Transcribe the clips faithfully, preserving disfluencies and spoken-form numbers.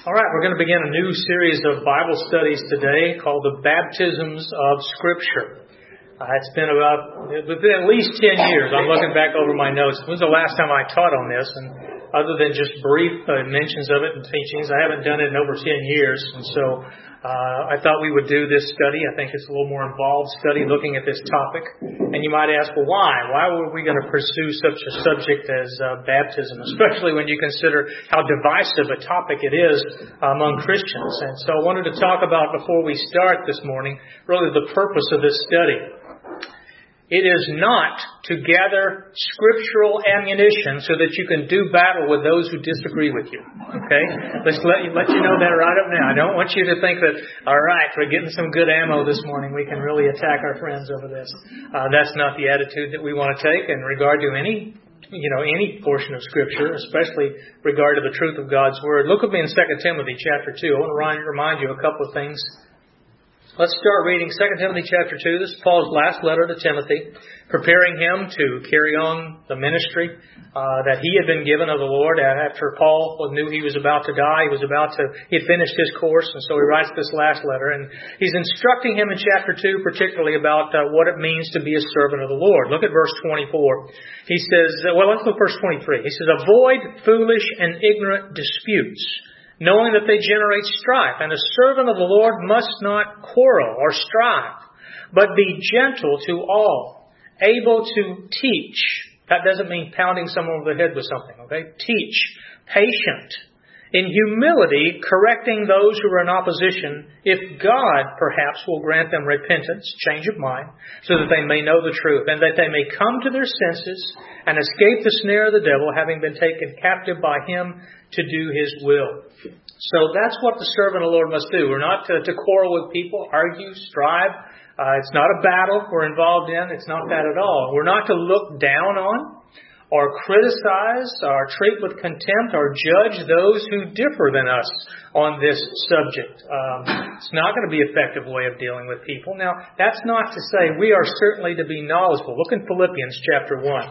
All right, we're going to begin a new series of Bible studies today called The Baptisms of Scripture. Uh, it's been about, it's been at least ten years. I'm looking back over my notes. When was the last time I taught on this? And other than just brief uh, mentions of it in teachings, I haven't done it in over ten years. And so uh, I thought we would do this study. I think it's a little more involved study looking at this topic. And you might ask, well, why? Why were we going to pursue such a subject as uh, baptism, especially when you consider how divisive a topic it is among Christians? And so I wanted to talk about, before we start this morning, really the purpose of this study. It is not to gather scriptural ammunition so that you can do battle with those who disagree with you. Okay? Let's let you, let you know that right up now. I don't want you to think that, all right, we're getting some good ammo this morning. We can really attack our friends over this. Uh, that's not the attitude that we want to take in regard to any, you know, any portion of Scripture, especially regard to the truth of God's Word. Look with me in Second Timothy chapter two. I want to remind you a couple of things. Let's start reading Second Timothy chapter two. This is Paul's last letter to Timothy, preparing him to carry on the ministry uh, that he had been given of the Lord. After Paul knew he was about to die, he was about to, he had finished his course, and so he writes this last letter. And he's instructing him in chapter two, particularly about uh, what it means to be a servant of the Lord. Look at verse twenty-four. He says, well, let's look at verse twenty-three. He says, avoid foolish and ignorant disputes, knowing that they generate strife. And a servant of the Lord must not quarrel or strive, but be gentle to all, able to teach. That doesn't mean pounding someone over the head with something, okay? Teach, patient, in humility, correcting those who are in opposition, if God perhaps will grant them repentance, change of mind, so that they may know the truth, and that they may come to their senses and escape the snare of the devil, having been taken captive by him to do his will. So that's what the servant of the Lord must do. We're not to, to quarrel with people, argue, strive. Uh, it's not a battle we're involved in. It's not that at all. We're not to look down on or criticize or treat with contempt or judge those who differ than us on this subject. Um, it's not going to be an effective way of dealing with people. Now, that's not to say we are certainly to be knowledgeable. Look in Philippians chapter one.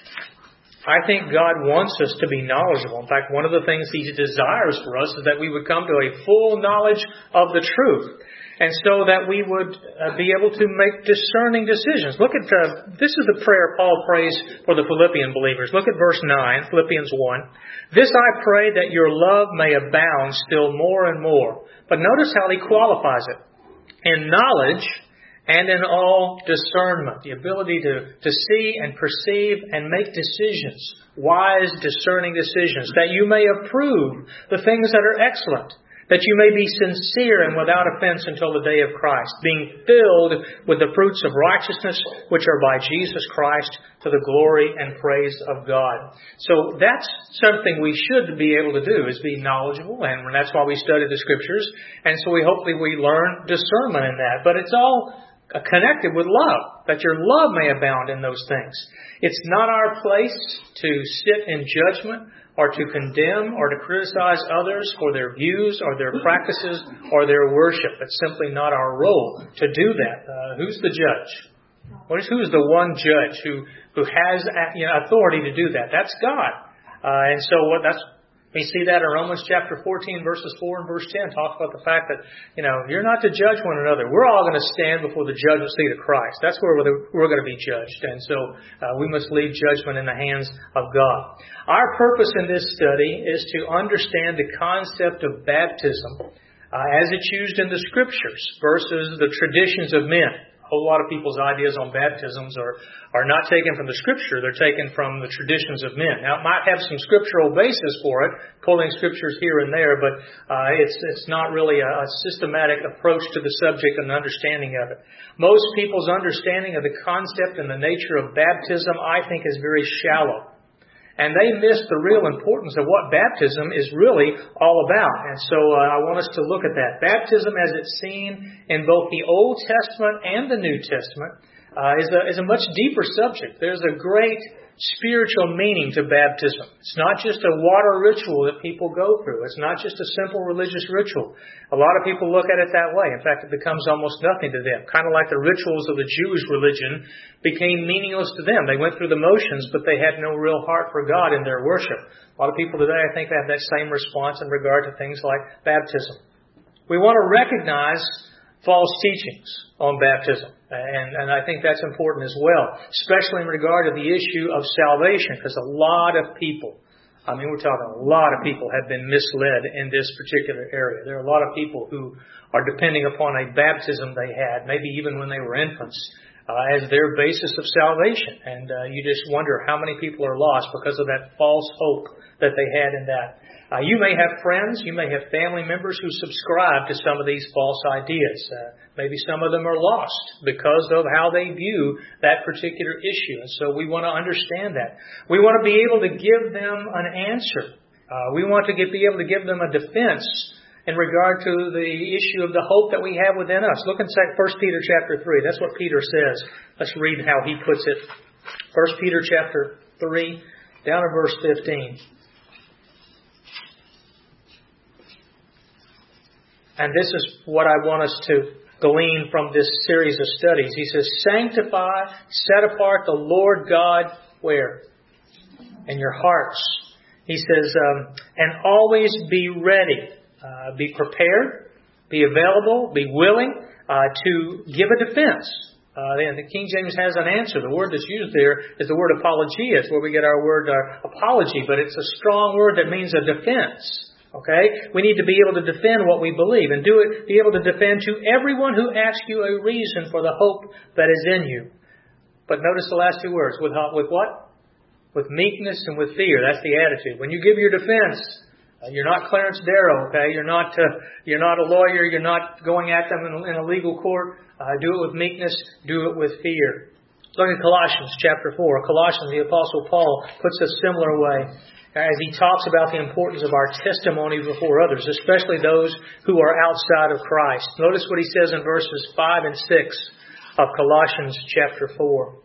I think God wants us to be knowledgeable. In fact, one of the things He desires for us is that we would come to a full knowledge of the truth, and so that we would uh, be able to make discerning decisions. Look at, uh, this is the prayer Paul prays for the Philippian believers. Look at verse nine, Philippians one. This I pray, that your love may abound still more and more. But notice how he qualifies it. In knowledge and in all discernment, the ability to, to see and perceive and make decisions, wise, discerning decisions, that you may approve the things that are excellent, that you may be sincere and without offense until the day of Christ, being filled with the fruits of righteousness, which are by Jesus Christ, to the glory and praise of God. So that's something we should be able to do, is be knowledgeable, and that's why we study the Scriptures, and so we hopefully we learn discernment in that. But it's all connected with love, that your love may abound in those things. It's not our place to sit in judgment or to condemn or to criticize others for their views or their practices or their worship. It's simply not our role to do that. Uh, who's the judge? What is, who is the one judge who, who has you know, authority to do that? That's God. Uh, and so what that's we see that in Romans chapter fourteen, verses four and verse ten, talks about the fact that, you know, you're not to judge one another. We're all going to stand before the judgment seat of Christ. That's where we're, we're going to be judged. And so uh, we must leave judgment in the hands of God. Our purpose in this study is to understand the concept of baptism uh, as it's used in the Scriptures versus the traditions of men. A whole lot of people's ideas on baptisms are, are not taken from the Scripture. They're taken from the traditions of men. Now, it might have some scriptural basis for it, pulling Scriptures here and there, but uh, it's it's not really a, a systematic approach to the subject and understanding of it. Most people's understanding of the concept and the nature of baptism, I think, is very shallow. And they miss the real importance of what baptism is really all about. And so uh, I want us to look at that. Baptism, as it's seen in both the Old Testament and the New Testament, uh, is a, is a much deeper subject. There's a great spiritual meaning to baptism. It's not just a water ritual that people go through. It's not just a simple religious ritual. A lot of people look at it that way. In fact, it becomes almost nothing to them. Kind of like the rituals of the Jewish religion became meaningless to them. They went through the motions, but they had no real heart for God in their worship. A lot of people today, I think, have that same response in regard to things like baptism. We want to recognize false teachings on baptism. And, and I think that's important as well, especially in regard to the issue of salvation, because a lot of people, I mean, we're talking a lot of people have been misled in this particular area. There are a lot of people who are depending upon a baptism they had, maybe even when they were infants, uh, as their basis of salvation. And uh, you just wonder how many people are lost because of that false hope that they had in that. Uh, you may have friends, you may have family members who subscribe to some of these false ideas. Uh, maybe some of them are lost because of how they view that particular issue. And so we want to understand that. We want to be able to give them an answer. Uh, we want to get, be able to give them a defense in regard to the issue of the hope that we have within us. Look in First Peter chapter three. That's what Peter says. Let's read how he puts it. First Peter chapter three, down to verse fifteen. And this is what I want us to glean from this series of studies. He says, sanctify, set apart the Lord God, where? In your hearts. He says, um, and always be ready. Uh, be prepared, be available, be willing uh, to give a defense. Uh, and the King James has an answer. The word that's used there is the word apologia. It's where we get our word uh, apology, but it's a strong word that means a defense. Okay? We need to be able to defend what we believe and do it, be able to defend to everyone who asks you a reason for the hope that is in you. But notice the last two words. With, with what? With meekness and with fear. That's the attitude. When you give your defense, uh, you're not Clarence Darrow, okay? You're not, uh, you're not a lawyer. You're not going at them in a, in a legal court. Uh, do it with meekness. Do it with fear. Look at Colossians chapter four. Colossians, the Apostle Paul puts it a similar way, as he talks about the importance of our testimony before others, especially those who are outside of Christ. Notice what he says in verses five and six of Colossians chapter four.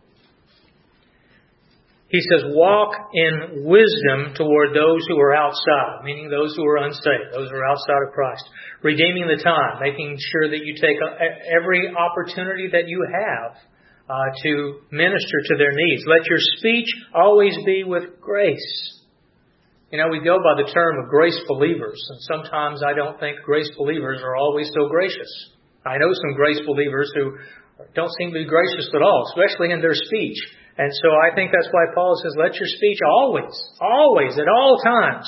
He says, walk in wisdom toward those who are outside, meaning those who are unsaved, those who are outside of Christ, redeeming the time, making sure that you take every opportunity that you have uh, to minister to their needs. Let your speech always be with grace. You know, we go by the term of grace believers, and sometimes I don't think grace believers are always so gracious. I know some grace believers who don't seem to be gracious at all, especially in their speech. And so I think that's why Paul says, let your speech always, always, at all times,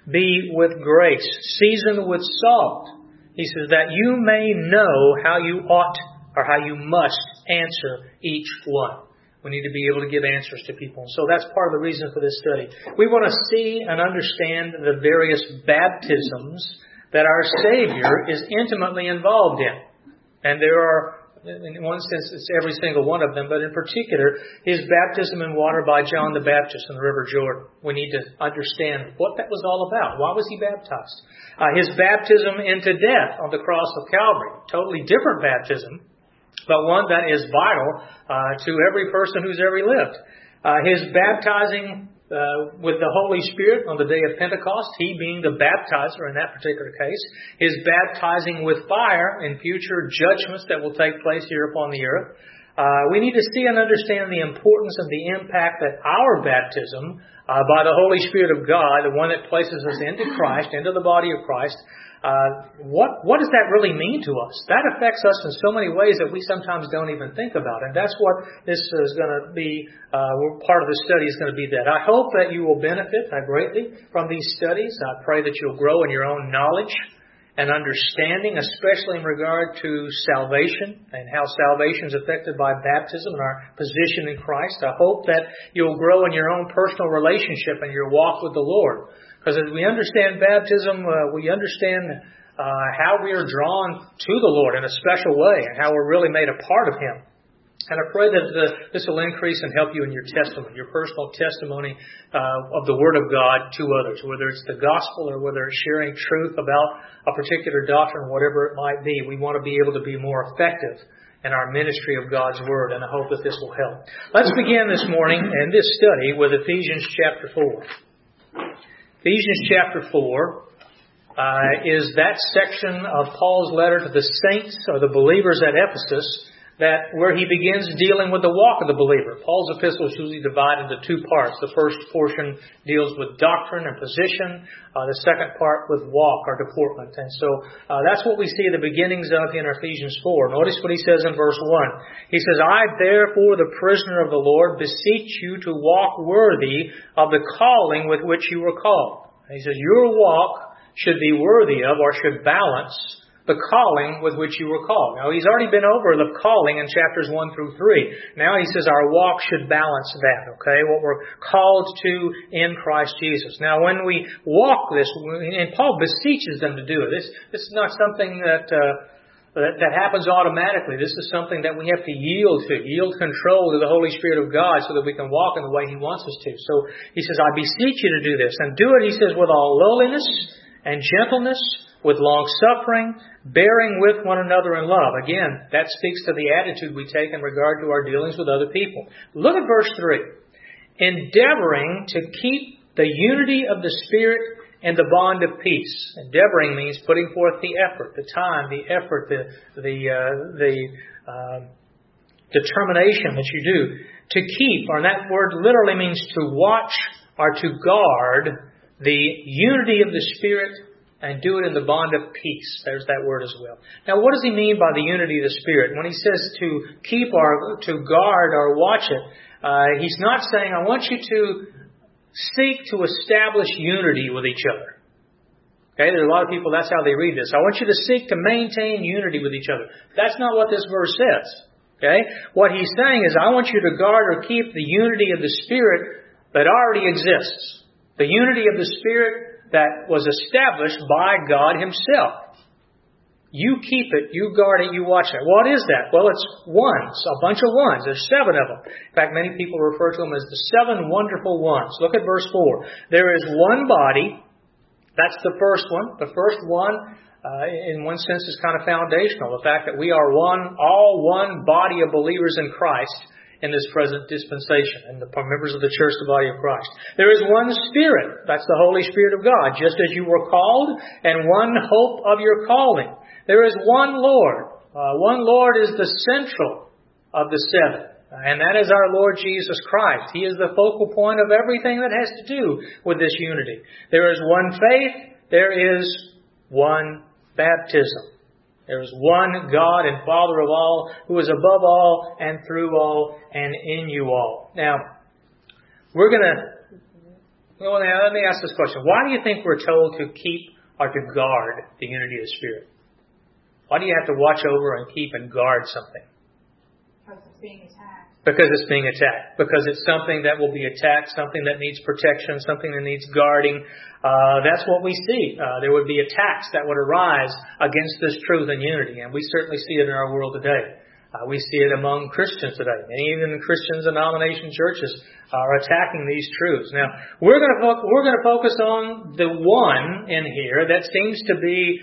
be with grace, seasoned with salt. He says that you may know how you ought or how you must answer each one. We need to be able to give answers to people. So that's part of the reason for this study. We want to see and understand the various baptisms that our Savior is intimately involved in. And there are, in one sense, it's every single one of them, but in particular, His baptism in water by John the Baptist in the River Jordan. We need to understand what that was all about. Why was He baptized? Uh, his baptism into death on the cross of Calvary. Totally different baptism, but one that is vital uh, to every person who's ever lived. Uh, his baptizing uh, with the Holy Spirit on the day of Pentecost, He being the baptizer in that particular case. His baptizing with fire in future judgments that will take place here upon the earth. Uh, we need to see and understand the importance of the impact that our baptism uh, by the Holy Spirit of God, the one that places us into Christ, into the body of Christ, Uh, what what does that really mean to us? That affects us in so many ways that we sometimes don't even think about. And that's what this is going to be, uh, part of the study is going to be that. I hope that you will benefit uh, greatly from these studies. I pray that you'll grow in your own knowledge and understanding, especially in regard to salvation and how salvation is affected by baptism and our position in Christ. I hope that you'll grow in your own personal relationship and your walk with the Lord. Because as we understand baptism, uh, we understand uh, how we are drawn to the Lord in a special way and how we're really made a part of Him. And I pray that the, this will increase and help you in your testimony, your personal testimony uh, of the Word of God to others, whether it's the gospel or whether it's sharing truth about a particular doctrine, whatever it might be. We want to be able to be more effective in our ministry of God's Word, and I hope that this will help. Let's begin this morning in this study with Ephesians chapter four. Ephesians chapter four uh, is that section of Paul's letter to the saints or the believers at Ephesus that where he begins dealing with the walk of the believer. Paul's epistle is usually divided into two parts. The first portion deals with doctrine and position. Uh, the second part with walk or deportment. And so uh, that's what we see the beginnings of in Ephesians four. Notice what he says in verse one. He says, I therefore, the prisoner of the Lord, beseech you to walk worthy of the calling with which you were called. And he says, your walk should be worthy of or should balance the calling with which you were called. Now, he's already been over the calling in chapters one through three. Now he says our walk should balance that, okay? What we're called to in Christ Jesus. Now, when we walk this, and Paul beseeches them to do it. This, this is not something that, uh, that, that happens automatically. This is something that we have to yield to, yield control to the Holy Spirit of God so that we can walk in the way He wants us to. So he says, I beseech you to do this. And do it, he says, with all lowliness and gentleness, with long-suffering, bearing with one another in love. Again, that speaks to the attitude we take in regard to our dealings with other people. Look at verse three. Endeavoring to keep the unity of the Spirit and the bond of peace. Endeavoring means putting forth the effort, the time, the effort, the the uh, the uh, determination that you do. To keep, or that word literally means to watch or to guard the unity of the Spirit and do it in the bond of peace. There's that word as well. Now, what does he mean by the unity of the Spirit? When he says to keep or to guard or watch it, uh, he's not saying, I want you to seek to establish unity with each other. Okay, there's a lot of people, that's how they read this. I want you to seek to maintain unity with each other. That's not what this verse says. Okay, what he's saying is, I want you to guard or keep the unity of the Spirit that already exists. The unity of the Spirit that was established by God Himself. You keep it, you guard it, you watch it. What is that? Well, it's ones, a bunch of ones. There's seven of them. In fact, many people refer to them as the seven wonderful ones. Look at verse four. There is one body. That's the first one. The first one, uh, in one sense, is kind of foundational. The fact that we are one, all one body of believers in Christ in this present dispensation, and the members of the church, the body of Christ. There is one Spirit. That's the Holy Spirit of God, just as you were called, and one hope of your calling. There is one Lord. Uh, one Lord is the central of the seven, and that is our Lord Jesus Christ. He is the focal point of everything that has to do with this unity. There is one faith. There is one baptism. There is one God and Father of all, who is above all and through all and in you all. Now, we're going to, well, now let me ask this question. Why do you think we're told to keep or to guard the unity of the Spirit? Why do you have to watch over and keep and guard something? Because it's being attacked. Because it's being attacked. Because it's something that will be attacked, something that needs protection, something that needs guarding. Uh, that's what we see. Uh, there would be attacks that would arise against this truth and unity. And we certainly see it in our world today. Uh, we see it among Christians today. And even Christian denomination churches are attacking these truths. Now, we're going to fo- we're going to focus on the one in here that seems to be,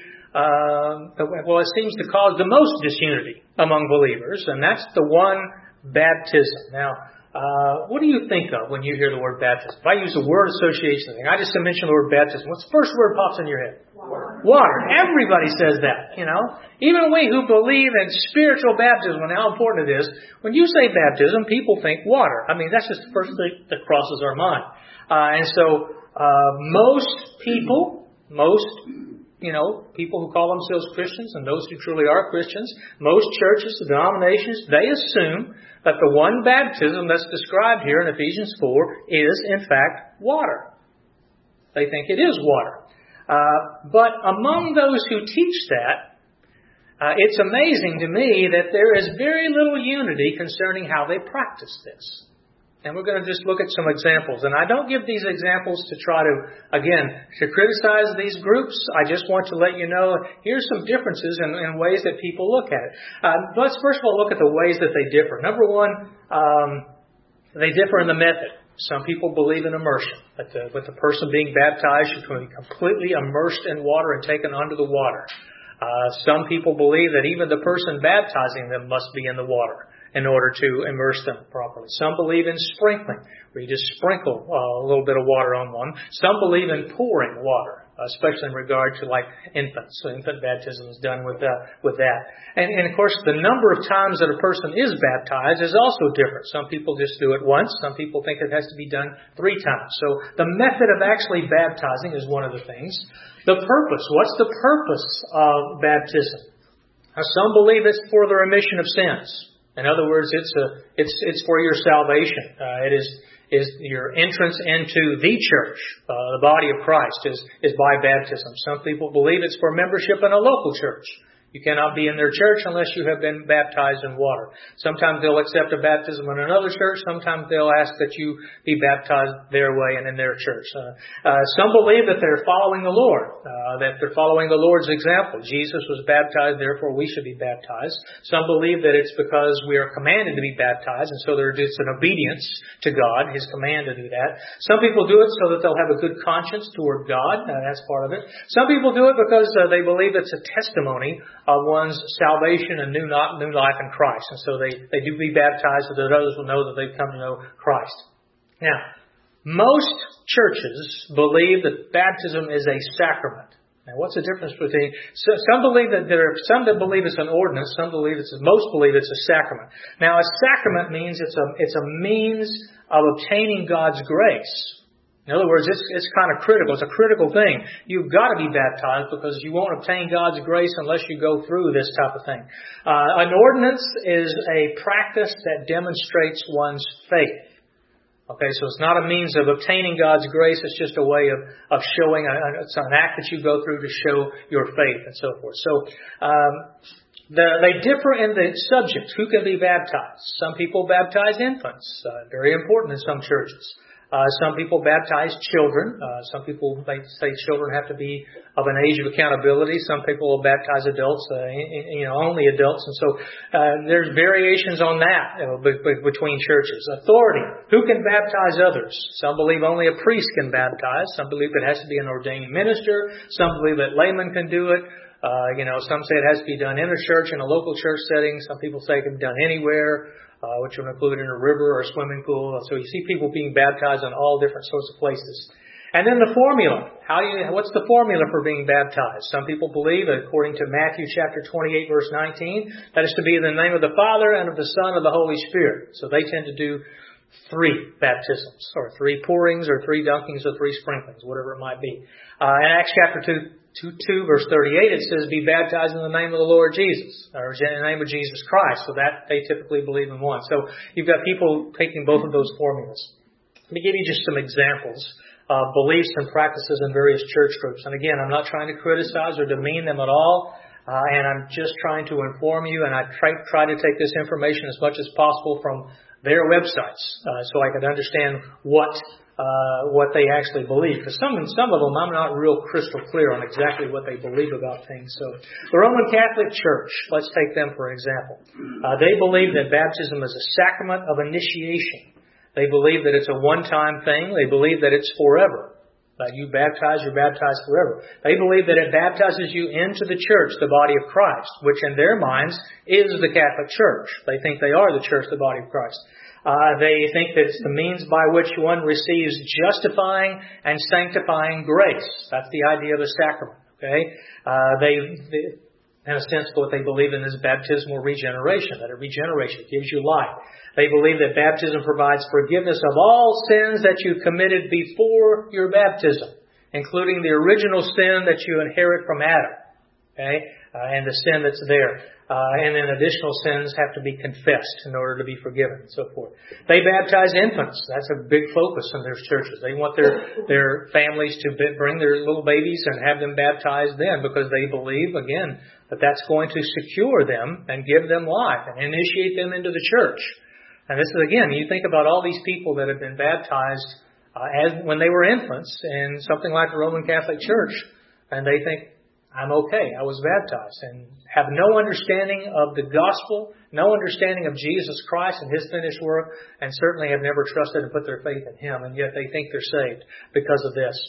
uh, well, it seems to cause the most disunity among believers. And that's the one baptism. Now, uh, what do you think of when you hear the word baptism? If I use the word association thing, I just mentioned the word baptism. What's the first word pops in your head? Water. Water. Everybody says that, you know. Even we who believe in spiritual baptism and how important it is, when you say baptism, people think water. I mean, that's just the first thing that crosses our mind. Uh, and so, uh, most people, most You know, people who call themselves Christians and those who truly are Christians, most churches, denominations, they assume that the one baptism that's described here in Ephesians four is, in fact, water. They think it is water. Uh, but among those who teach that, uh, it's amazing to me that there is very little unity concerning how they practice this. And we're going to just look at some examples. And I don't give these examples to try to, again, to criticize these groups. I just want to let you know, here's some differences in, in ways that people look at it. Uh, let's first of all look at the ways that they differ. Number one, um, they differ in the method. Some people believe in immersion, that the, with the person being baptized should be completely immersed in water and taken under the water. Uh, some people believe that even the person baptizing them must be in the water in order to immerse them properly. Some believe in sprinkling, where you just sprinkle uh, a little bit of water on one. Some believe in pouring water, especially in regard to like infants. So infant baptism is done with uh, with that. And, and of course, the number of times that a person is baptized is also different. Some people just do it once. Some people think it has to be done three times. So the method of actually baptizing is one of the things. The purpose. What's the purpose of baptism? Now, some believe it's for the remission of sins. In other words, it's a it's it's for your salvation. Uh, it is. is your entrance into the church, uh, the body of Christ, is, is by baptism. Some people believe it's for membership in a local church. You cannot be in their church unless you have been baptized in water. Sometimes they'll accept a baptism in another church. Sometimes they'll ask that you be baptized their way and in their church. Uh, uh, some believe that they're following the Lord, uh, that they're following the Lord's example. Jesus was baptized, therefore we should be baptized. Some believe that it's because we are commanded to be baptized, and so it's an obedience to God, His command to do that. Some people do it so that they'll have a good conscience toward God. Uh, that's part of it. Some people do it because uh, they believe it's a testimony of one's salvation and new new life in Christ. And so they, they do be baptized so that others will know that they've come to know Christ. Now, most churches believe that baptism is a sacrament. Now, what's the difference between... So, some believe that there are some that believe it's an ordinance. Some believe it's... Most believe it's a sacrament. Now, a sacrament means it's a it's a means of obtaining God's grace. In other words, it's, it's kind of critical. It's a critical thing. You've got to be baptized because you won't obtain God's grace unless you go through this type of thing. Uh, an ordinance is a practice that demonstrates one's faith. Okay, so it's not a means of obtaining God's grace. It's just a way of, of showing, a, it's an act that you go through to show your faith and so forth. So, um, The, they differ in the subject. Who can be baptized? Some people baptize infants. Uh, very important in some churches. Uh, some people baptize children. Uh, some people they say children have to be of an age of accountability. Some people will baptize adults, uh, you know, only adults. And so uh, there's variations on that you know, b- b- between churches. Authority. Who can baptize others? Some believe only a priest can baptize. Some believe it has to be an ordained minister. Some believe that laymen can do it. Uh, you know, some say it has to be done in a church, in a local church setting. Some people say it can be done anywhere, uh, which would include in a river or a swimming pool. So you see people being baptized in all different sorts of places. And then the formula. How do you, what's the formula for being baptized? Some people believe, according to Matthew chapter twenty-eight, verse nineteen, that is to be in the name of the Father and of the Son and of the Holy Spirit. So they tend to do three baptisms, or three pourings, or three dunkings, or three sprinklings, whatever it might be. Uh, in Acts chapter two, two, two, verse thirty-eight, it says, be baptized in the name of the Lord Jesus, or in the name of Jesus Christ. So that they typically believe in one. So you've got people taking both of those formulas. Let me give you just some examples of beliefs and practices in various church groups. And again, I'm not trying to criticize or demean them at all. Uh, and I'm just trying to inform you, and I try, try to take this information as much as possible from their websites, uh, so I could understand what uh, what they actually believe. Because some some of them, I'm not real crystal clear on exactly what they believe about things. So the Roman Catholic Church, let's take them for example. Uh, they believe that baptism is a sacrament of initiation. They believe that it's a one-time thing. They believe that it's forever. Uh, you baptize, you're baptized forever. They believe that it baptizes you into the church, the body of Christ, which in their minds is the Catholic Church. They think they are the church, the body of Christ. Uh, they think that it's the means by which one receives justifying and sanctifying grace. That's the idea of a sacrament. Okay, uh, they, they, in a sense, what they believe in is baptismal regeneration. That a regeneration gives you life. They believe that baptism provides forgiveness of all sins that you committed before your baptism, including the original sin that you inherit from Adam, okay, uh, and the sin that's there. Uh, and then additional sins have to be confessed in order to be forgiven and so forth. They baptize infants. That's a big focus in their churches. They want their, their families to bring their little babies and have them baptized then because they believe, again, that that's going to secure them and give them life and initiate them into the church. And this is, again, you think about all these people that have been baptized uh, as when they were infants in something like the Roman Catholic Church, and they think, I'm okay, I was baptized, and have no understanding of the gospel, no understanding of Jesus Christ and His finished work, and certainly have never trusted and put their faith in Him, and yet they think they're saved because of this.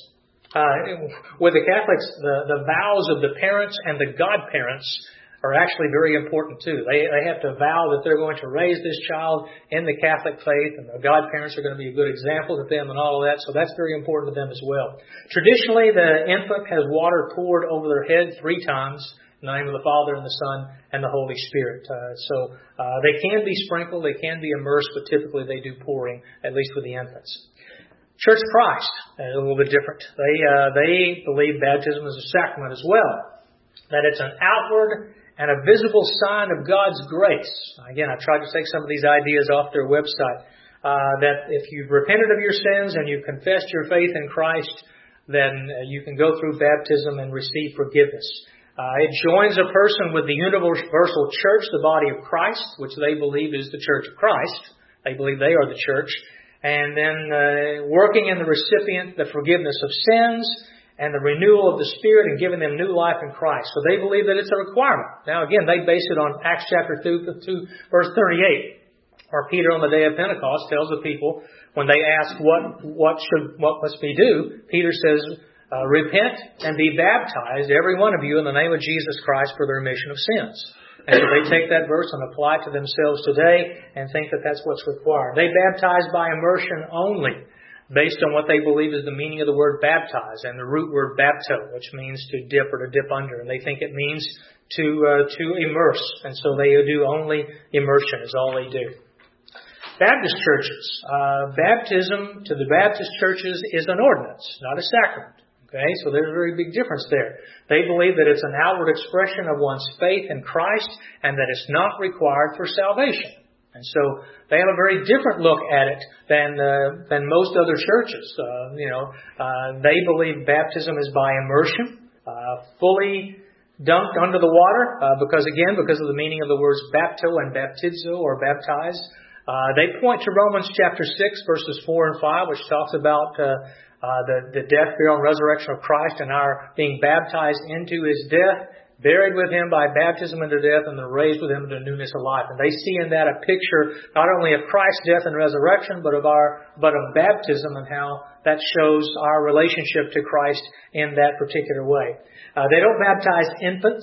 Uh, with the Catholics, the, the vows of the parents and the godparents are actually very important too. They they have to vow that they're going to raise this child in the Catholic faith, and the godparents are going to be a good example to them and all of that, so that's very important to them as well. Traditionally, the infant has water poured over their head three times in the name of the Father and the Son and the Holy Spirit. Uh, so uh, they can be sprinkled, they can be immersed, but typically they do pouring, at least with the infants. Church of Christ is a little bit different. They uh, they believe baptism is a sacrament as well, that it's an outward and a visible sign of God's grace. Again, I tried to take some of these ideas off their website, uh, that if you've repented of your sins and you've confessed your faith in Christ, then uh, you can go through baptism and receive forgiveness. Uh, it joins a person with the universal church, the body of Christ, which they believe is the church of Christ. They believe they are the church. And then uh, working in the recipient, the forgiveness of sins and the renewal of the Spirit and giving them new life in Christ. So they believe that it's a requirement. Now again, they base it on Acts chapter two, verse thirty-eight, where Peter on the day of Pentecost tells the people, when they ask what what should what must we do, Peter says, uh, repent and be baptized, every one of you, in the name of Jesus Christ for the remission of sins. And so they take that verse and apply it to themselves today and think that that's what's required. They baptize by immersion only, based on what they believe is the meaning of the word baptize and the root word bapto, which means to dip or to dip under. And they think it means to uh, to immerse. And so they do only immersion is all they do. Baptist churches. Uh, baptism to the Baptist churches is an ordinance, not a sacrament. Okay, so there's a very big difference there. They believe that it's an outward expression of one's faith in Christ and that it's not required for salvation. And so they have a very different look at it than uh, than most other churches. Uh, you know, uh, they believe baptism is by immersion, uh, fully dunked under the water, uh, because again, because of the meaning of the words bapto and baptizo or baptize. Uh, they point to Romans chapter six, verses four and five, which talks about uh, uh, the, the death, burial, and resurrection of Christ and our being baptized into His death, buried with Him by baptism into death, and then raised with Him into newness of life. And they see in that a picture not only of Christ's death and resurrection, but of our but of baptism and how that shows our relationship to Christ in that particular way. Uh, they don't baptize infants,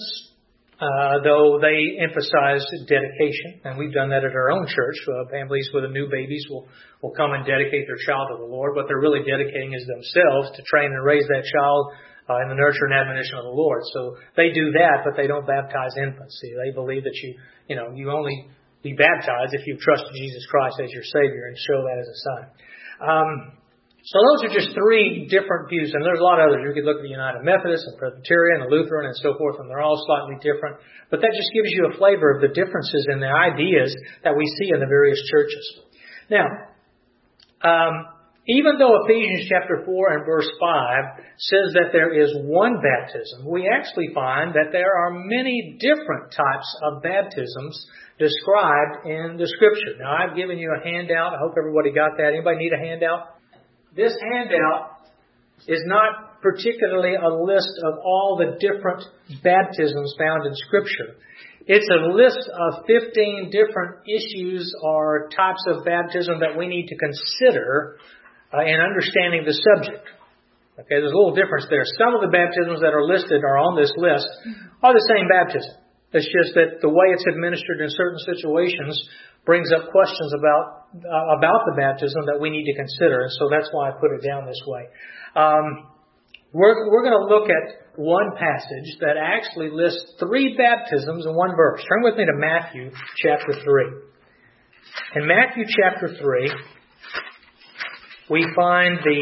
uh, though they emphasize dedication, and we've done that at our own church. Uh, families with the new babies will will come and dedicate their child to the Lord. What they're really dedicating is themselves to train and raise that child Uh, in the nurture and admonition of the Lord. So they do that, but they don't baptize infants. See, they believe that you, you know, you only be baptized if you've trusted Jesus Christ as your Savior and show that as a sign. Um, so those are just three different views, and there's a lot of others. You could look at the United Methodist and Presbyterian and Lutheran and so forth, and they're all slightly different. But that just gives you a flavor of the differences in the ideas that we see in the various churches. Now, um, even though Ephesians chapter four and verse five says that there is one baptism, we actually find that there are many different types of baptisms described in the Scripture. Now, I've given you a handout. I hope everybody got that. Anybody need a handout? This handout is not particularly a list of all the different baptisms found in Scripture. It's a list of fifteen different issues or types of baptism that we need to consider Uh, in understanding the subject. Okay, there's a little difference there. Some of the baptisms that are listed or on this list are the same baptism. It's just that the way it's administered in certain situations brings up questions about uh, about the baptism that we need to consider. And so that's why I put it down this way. Um, we're we're going to look at one passage that actually lists three baptisms in one verse. Turn with me to Matthew chapter three. In Matthew chapter three, we find the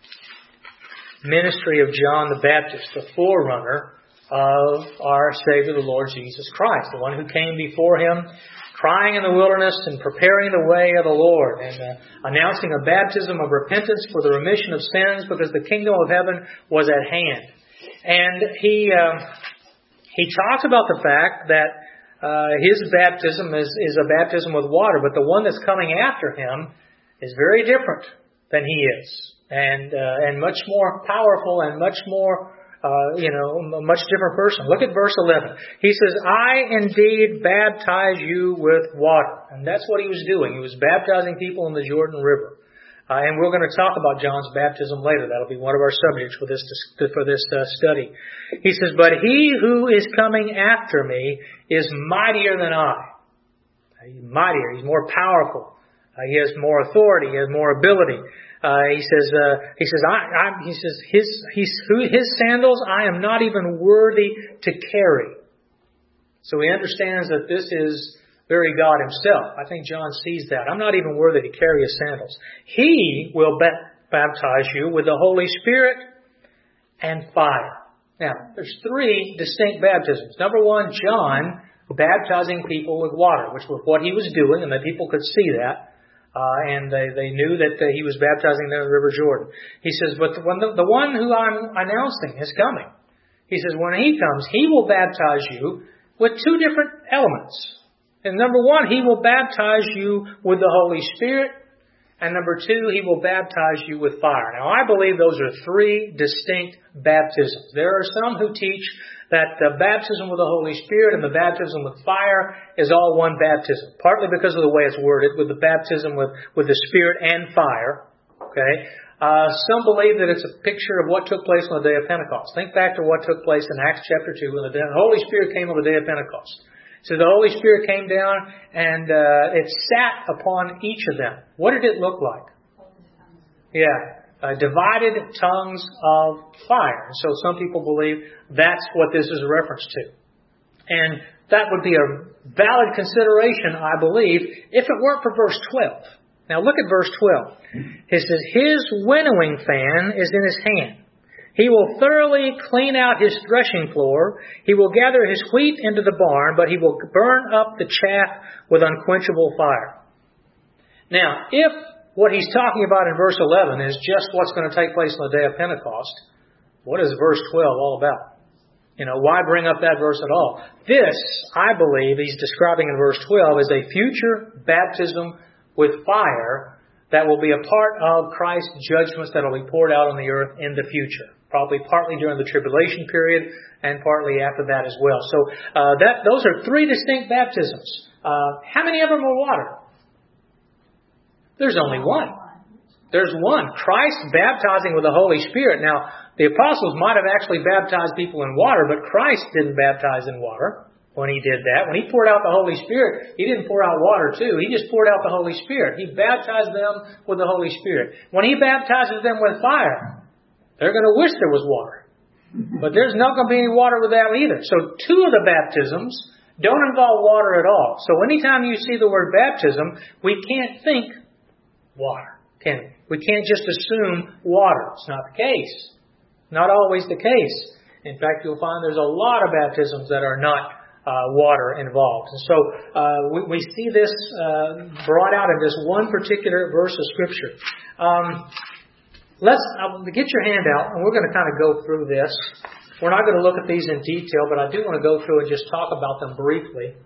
ministry of John the Baptist, the forerunner of our Savior, the Lord Jesus Christ, the one who came before Him, crying in the wilderness and preparing the way of the Lord, and uh, announcing a baptism of repentance for the remission of sins, because the kingdom of heaven was at hand. And he uh, he talks about the fact that uh, his baptism is, is a baptism with water, but the one that's coming after him is very different than he is, and uh, and much more powerful and much more, uh, you know, a much different person. Look at verse eleven. He says, "I indeed baptize you with water," and that's what he was doing. He was baptizing people in the Jordan River. Uh, and we're going to talk about John's baptism later. That'll be one of our subjects for this for this uh, study. He says, "But he who is coming after me is mightier than I." He's mightier. He's more powerful. Uh, he has more authority. He has more ability. Uh, he says. Uh, he says. I, I, he says. His. He's. His sandals. I am not even worthy to carry. So he understands that this is very God Himself. I think John sees that. I'm not even worthy to carry His sandals. He will ba- baptize you with the Holy Spirit and fire. Now, there's three distinct baptisms. Number one, John baptizing people with water, which was what he was doing, and the people could see that. Uh, and they, they knew that uh, he was baptizing them in the River Jordan. He says, but the, when the, the one who I'm announcing is coming. He says, when He comes, He will baptize you with two different elements. And number one, He will baptize you with the Holy Spirit. And number two, He will baptize you with fire. Now, I believe those are three distinct baptisms. There are some who teach that the baptism with the Holy Spirit and the baptism with fire is all one baptism. Partly because of the way it's worded, with the baptism with, with the Spirit and fire. Okay. Uh, some believe that it's a picture of what took place on the day of Pentecost. Think back to what took place in Acts chapter two when the Holy Spirit came on the day of Pentecost. So the Holy Spirit came down and uh, it sat upon each of them. What did it look like? Yeah, uh, divided tongues of fire. So some people believe that's what this is a reference to. And that would be a valid consideration, I believe, if it weren't for verse twelve. Now look at verse twelve. It says, His winnowing fan is in His hand. He will thoroughly clean out His threshing floor. He will gather His wheat into the barn, but He will burn up the chaff with unquenchable fire. Now, if what he's talking about in verse eleven is just what's going to take place on the day of Pentecost, what is verse twelve all about? You know, why bring up that verse at all? This, I believe, he's describing in verse twelve as a future baptism with fire that will be a part of Christ's judgments that will be poured out on the earth in the future. Probably partly during the tribulation period and partly after that as well. So uh, that those are three distinct baptisms. Uh, how many of them are water? There's only one. There's one. Christ baptizing with the Holy Spirit. Now, the apostles might have actually baptized people in water, but Christ didn't baptize in water when He did that. When He poured out the Holy Spirit, He didn't pour out water too. He just poured out the Holy Spirit. He baptized them with the Holy Spirit. When He baptizes them with fire, they're going to wish there was water. But there's not going to be any water with that either. So two of the baptisms don't involve water at all. So anytime you see the word baptism, we can't think water, can we? We can't just assume water. It's not the case. Not always the case. In fact, you'll find there's a lot of baptisms that are not uh, water involved. And so uh, we, we see this uh, brought out in this one particular verse of Scripture. Um, Let's uh, get your hand out, and we're going to kind of go through this. We're not going to look at these in detail, but I do want to go through and just talk about them briefly.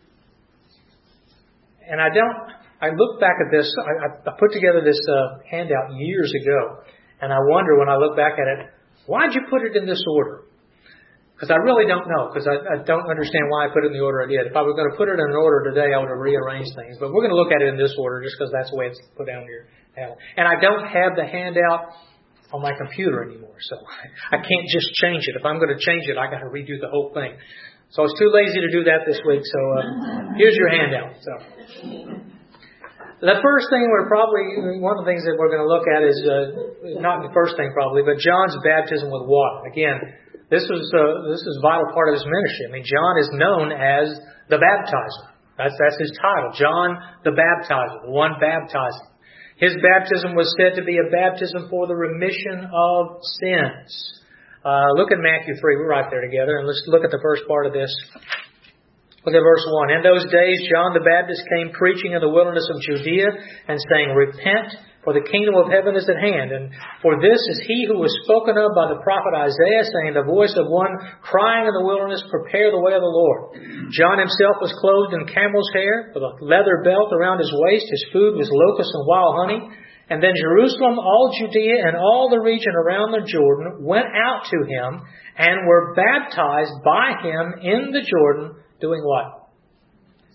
And I don't. I look back at this. I, I put together this uh, handout years ago, and I wonder when I look back at it, why'd you put it in this order? Because I really don't know, because I, I don't understand why I put it in the order I did. If I were going to put it in an order today, I would have rearranged things. But we're going to look at it in this order just because that's the way it's put down here. And I don't have the handout on my computer anymore, so I can't just change it. If I'm going to change it, I got to redo the whole thing. So I was too lazy to do that this week. So uh, here's your handout. So the first thing we're probably one of the things that we're going to look at is uh, not the first thing probably, but John's baptism with water. Again, this was uh, this is a vital part of his ministry. I mean, John is known as the baptizer. That's that's his title, John the Baptizer, the one baptizing. His baptism was said to be a baptism for the remission of sins. Uh, look at Matthew three. We're right there together. And let's look at the first part of this. Look at verse one. In those days, John the Baptist came preaching in the wilderness of Judea and saying, Repent, for the kingdom of heaven is at hand. And for this is he who was spoken of by the prophet Isaiah, saying, The voice of one crying in the wilderness, Prepare the way of the Lord. John himself was clothed in camel's hair, with a leather belt around his waist. His food was locusts and wild honey. And then Jerusalem, all Judea, and all the region around the Jordan went out to him and were baptized by him in the Jordan, doing what?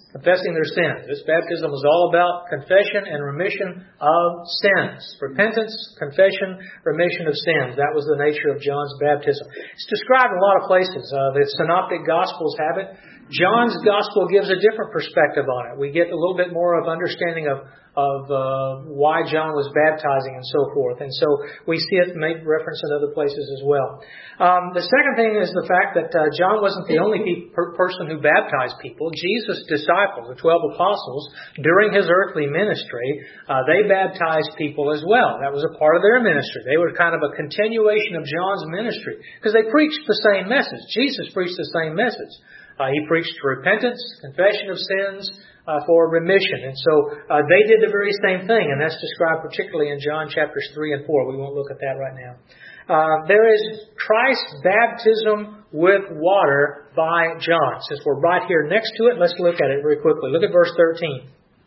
confessing their sins. This baptism was all about confession and remission of sins. Repentance, confession, remission of sins. That was the nature of John's baptism. It's described in a lot of places. Uh, the Synoptic Gospels have it. John's Gospel gives a different perspective on it. We get a little bit more of understanding of of uh, why John was baptizing and so forth. And so we see it made reference in other places as well. Um, the second thing is the fact that uh, John wasn't the only pe- per- person who baptized people. Jesus' disciples, the twelve apostles, during His earthly ministry, uh, they baptized people as well. That was a part of their ministry. They were kind of a continuation of John's ministry because they preached the same message. Jesus preached the same message. Uh, he preached repentance, confession of sins, uh, for remission. And so uh, they did the very same thing, and that's described particularly in John chapters three and four. We won't look at that right now. Uh, there is Christ's baptism with water by John. Since we're right here next to it, let's look at it very quickly. Look at verse thirteen.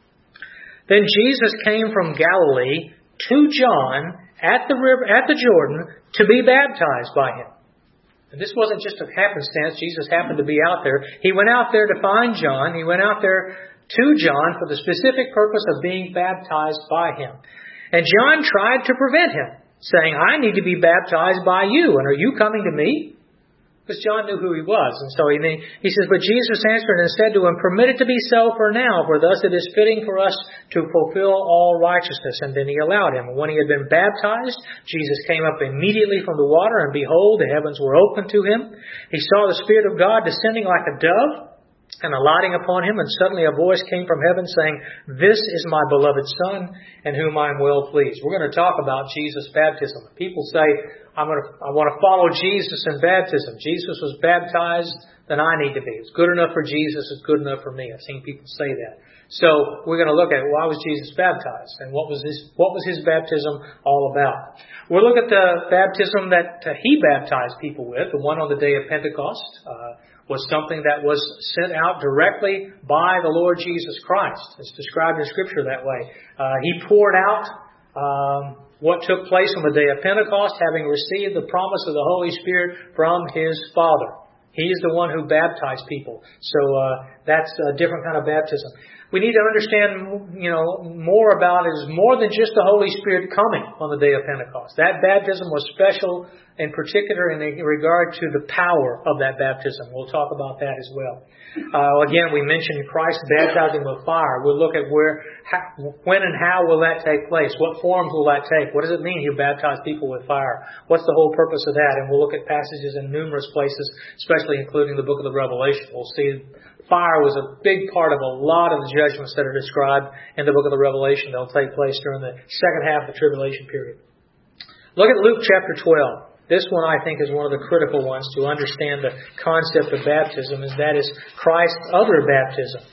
Then Jesus came from Galilee to John at the river, at the Jordan, to be baptized by him. And this wasn't just a happenstance. Jesus happened to be out there. He went out there to find John. He went out there to John for the specific purpose of being baptized by him. And John tried to prevent him, saying, I need to be baptized by you, and are you coming to me? Because John knew who he was. And so he, he says, but Jesus answered and said to him, permit it to be so for now, for thus it is fitting for us to fulfill all righteousness. And then he allowed him. And when he had been baptized, Jesus came up immediately from the water, and behold, the heavens were opened to him. He saw the Spirit of God descending like a dove and alighting upon him, and suddenly a voice came from heaven saying, this is my beloved Son, in whom I am well pleased. We're going to talk about Jesus' baptism. People say, I'm going to, I want to follow Jesus in baptism. Jesus was baptized, then I need to be. It's good enough for Jesus, it's good enough for me. I've seen people say that. So we're going to look at why was Jesus baptized, and what was his, what was his baptism all about. We'll look at the baptism that uh, he baptized people with, the one on the day of Pentecost. Uh, was something that was sent out directly by the Lord Jesus Christ. It's described in Scripture that way. Uh, he poured out um, what took place on the day of Pentecost, having received the promise of the Holy Spirit from His Father. He's the one who baptized people. So uh, that's a different kind of baptism. We need to understand, you know, more about it is more than just the Holy Spirit coming on the day of Pentecost. That baptism was special, in particular in regard to the power of that baptism. We'll talk about that as well. Uh, again, we mentioned Christ baptizing with fire. We'll look at where, how, when and how will that take place? What forms will that take? What does it mean He'll baptize people with fire? What's the whole purpose of that? And we'll look at passages in numerous places, especially including the book of the Revelation. We'll see fire was a big part of a lot of the judgments that are described in the book of the Revelation. They'll take place during the second half of the tribulation period. Look at Luke chapter twelve. This one, I think, is one of the critical ones to understand the concept of baptism, is that is Christ's other baptism.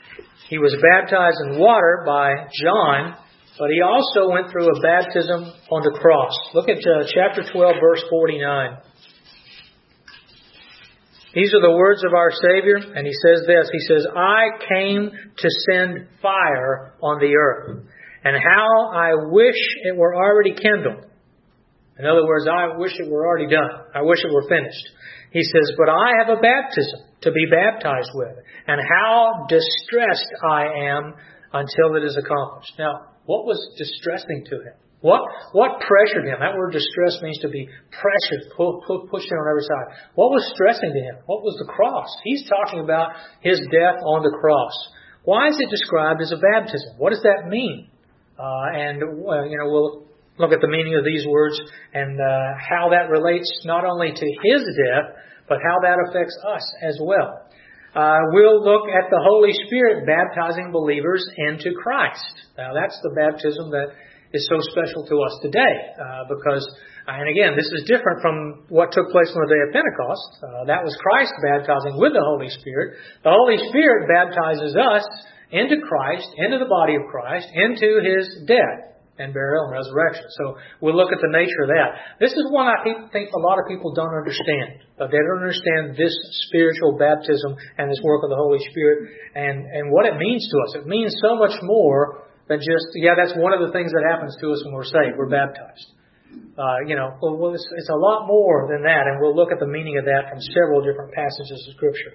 He was baptized in water by John, but he also went through a baptism on the cross. Look at uh, chapter twelve, verse forty-nine. These are the words of our Savior, and He says this. He says, I came to send fire on the earth, and how I wish it were already kindled. In other words, I wish it were already done. I wish it were finished. He says, but I have a baptism to be baptized with, and how distressed I am until it is accomplished. Now, what was distressing to him? What what pressured him? That word distress means to be pressured, pull, pull, pushed in on every side. What was stressing to him? What was the cross? He's talking about His death on the cross. Why is it described as a baptism? What does that mean? Uh, and, uh, you know, we'll look at the meaning of these words and uh, how that relates not only to His death, but how that affects us as well. Uh, we'll look at the Holy Spirit baptizing believers into Christ. Now, that's the baptism that is so special to us today uh, because, and again, this is different from what took place on the day of Pentecost. Uh, that was Christ baptizing with the Holy Spirit. The Holy Spirit baptizes us into Christ, into the body of Christ, into His death and burial and resurrection. So we'll look at the nature of that. This is one I think a lot of people don't understand. Uh, they don't understand this spiritual baptism and this work of the Holy Spirit and, and what it means to us. It means so much more than just, yeah, that's one of the things that happens to us when we're saved. We're baptized. Uh, you know, well, it's, it's a lot more than that, and we'll look at the meaning of that from several different passages of Scripture.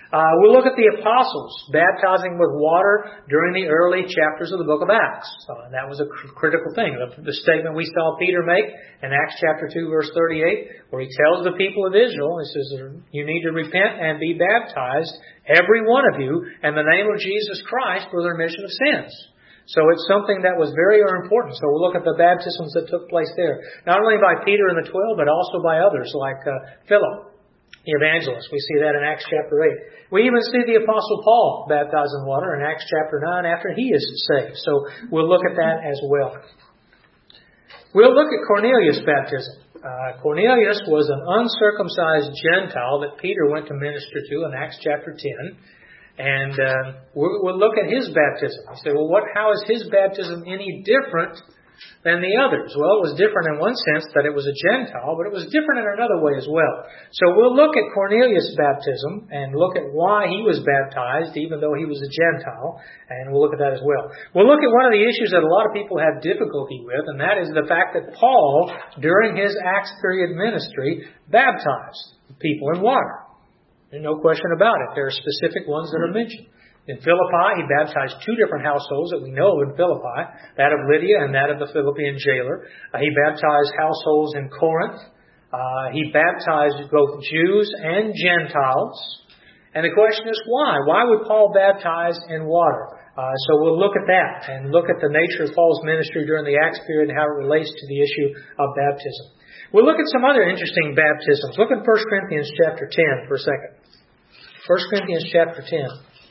Uh, we'll look at the apostles baptizing with water during the early chapters of the book of Acts. Uh, that was a cr- critical thing. The, the statement we saw Peter make in Acts chapter two, verse thirty-eight, where he tells the people of Israel, he says, you need to repent and be baptized, every one of you, in the name of Jesus Christ for the remission of sins. So it's something that was very important. So we'll look at the baptisms that took place there. Not only by Peter and the twelve, but also by others like uh, Philip, the evangelist. We see that in Acts chapter eight. We even see the Apostle Paul baptized in water in Acts chapter nine after he is saved. So we'll look at that as well. We'll look at Cornelius' baptism. Uh, Cornelius was an uncircumcised Gentile that Peter went to minister to in Acts chapter ten. And uh, we'll, we'll look at his baptism. You say, well, what? How is his baptism any different than the others? Well, it was different in one sense that it was a Gentile, but it was different in another way as well. So we'll look at Cornelius' baptism and look at why he was baptized, even though he was a Gentile, and we'll look at that as well. We'll look at one of the issues that a lot of people have difficulty with, and that is the fact that Paul, during his Acts period ministry, baptized people in water. There's no question about it. There are specific ones that are mentioned. In Philippi, he baptized two different households that we know of in Philippi, that of Lydia and that of the Philippian jailer. Uh, he baptized households in Corinth. Uh, he baptized both Jews and Gentiles. And the question is why? Why would Paul baptize in water? Uh, so we'll look at that and look at the nature of Paul's ministry during the Acts period and how it relates to the issue of baptism. We'll look at some other interesting baptisms. Look at First Corinthians chapter ten for a second. First Corinthians chapter ten.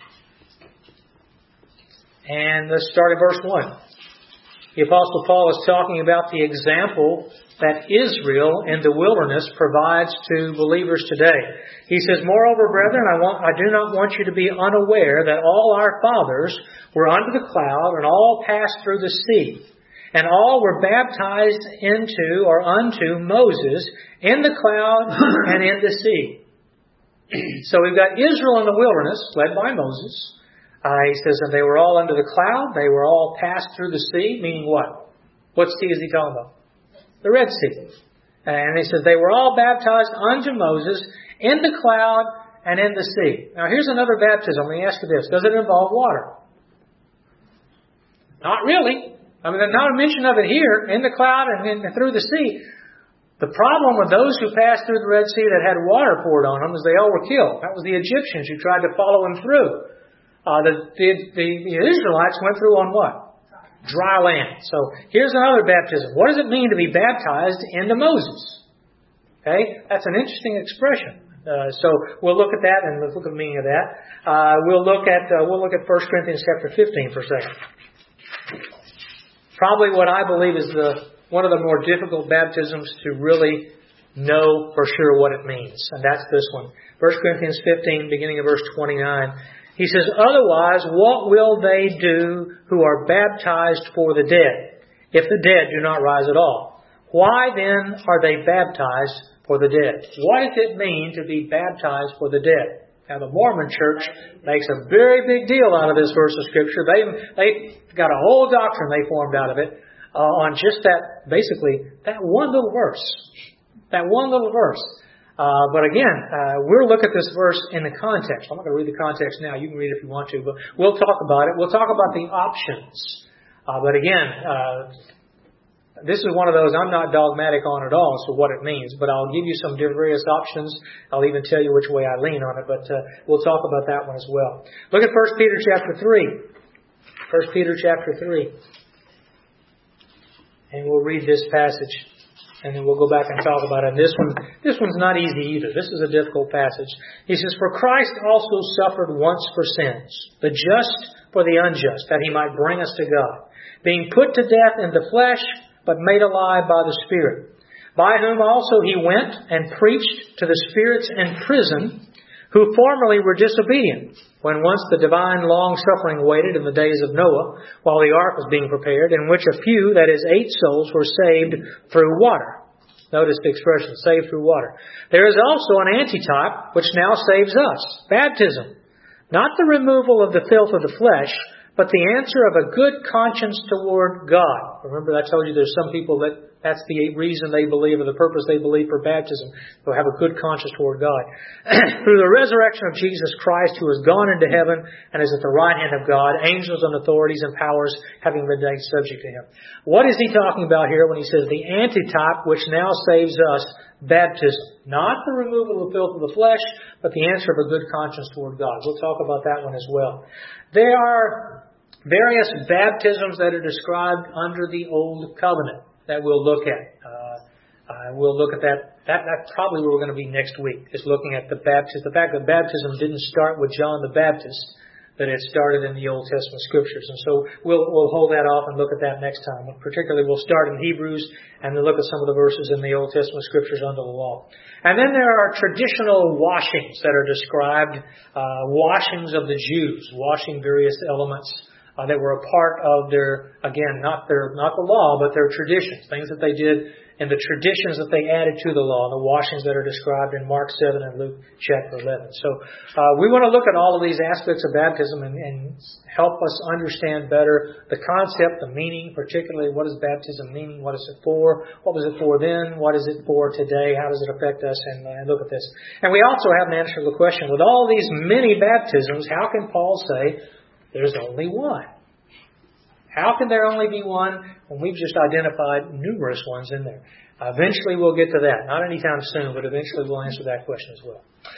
And let's start at verse one. The Apostle Paul is talking about the example that Israel in the wilderness provides to believers today. He says, moreover, brethren, I, want, I do not want you to be unaware that all our fathers were under the cloud and all passed through the sea. And all were baptized into or unto Moses in the cloud and in the sea. So we've got Israel in the wilderness, led by Moses. Uh, he says, and they were all under the cloud. They were all passed through the sea, meaning what? What sea is he talking about? The Red Sea. And he says, they were all baptized unto Moses in the cloud and in the sea. Now here's another baptism. Let me ask you this. Does it involve water? Not really. I mean, there's not a mention of it here in the cloud and in, through the sea. The problem with those who passed through the Red Sea that had water poured on them is they all were killed. That was the Egyptians who tried to follow them through. Uh, the, the, the, the Israelites went through on what? Dry land. So here's another baptism. What does it mean to be baptized into Moses? Okay, that's an interesting expression. Uh, so we'll look at that and let's look at the meaning of that. Uh, we'll look at uh, we'll look at First Corinthians chapter fifteen for a second. Probably what I believe is the one of the more difficult baptisms to really know for sure what it means. And that's this one. First Corinthians fifteen, beginning of verse twenty-nine. He says, otherwise, what will they do who are baptized for the dead, if the dead do not rise at all? Why then are they baptized for the dead? What does it mean to be baptized for the dead? Now, the Mormon Church makes a very big deal out of this verse of Scripture. They they got a whole doctrine they formed out of it uh, on just that, basically, that one little verse. That one little verse. Uh, but again, uh, we'll look at this verse in the context. I'm not going to read the context now. You can read it if you want to, but we'll talk about it. We'll talk about the options. Uh, but again, uh, this is one of those I'm not dogmatic on at all as to what it means, but I'll give you some various options. I'll even tell you which way I lean on it, but uh, we'll talk about that one as well. Look at First Peter chapter three. First Peter chapter three. And we'll read this passage, and then we'll go back and talk about it. And this one, this one's not easy either. This is a difficult passage. He says, for Christ also suffered once for sins, the just for the unjust, that he might bring us to God, being put to death in the flesh, but made alive by the Spirit, by whom also he went and preached to the spirits in prison, who formerly were disobedient, when once the divine long-suffering waited in the days of Noah, while the ark was being prepared, in which a few, that is, eight souls, were saved through water. Notice the expression, saved through water. There is also an antitype, which now saves us, baptism. Not the removal of the filth of the flesh, but the answer of a good conscience toward God. Remember I told you there's some people that that's the reason they believe or the purpose they believe for baptism. They'll have a good conscience toward God. Through the resurrection of Jesus Christ, who has gone into heaven and is at the right hand of God, angels and authorities and powers having been made subject to Him. What is he talking about here when he says the antitype which now saves us, baptism? Not the removal of the filth of the flesh, but the answer of a good conscience toward God. We'll talk about that one as well. There are various baptisms that are described under the Old Covenant that we'll look at. Uh, uh, we'll look at that. that. That's probably where we're going to be next week, is looking at the baptism. The fact that baptism didn't start with John the Baptist, that it started in the Old Testament Scriptures. And so we'll we'll hold that off and look at that next time. Particularly, we'll start in Hebrews and then look at some of the verses in the Old Testament Scriptures under the law. And then there are traditional washings that are described, uh, washings of the Jews, washing various elements Uh, that were a part of their, again, not their, not the law, but their traditions, things that they did and the traditions that they added to the law, the washings that are described in Mark seven and Luke chapter eleven. So uh, we want to look at all of these aspects of baptism and, and help us understand better the concept, the meaning, particularly what is baptism meaning, what is it for, what was it for then, what is it for today, how does it affect us, and uh, look at this. And we also have an answer to the question, with all these many baptisms, how can Paul say there's only one? How can there only be one when we've just identified numerous ones in there? Uh, eventually we'll get to that. Not anytime soon, but eventually we'll answer that question as well.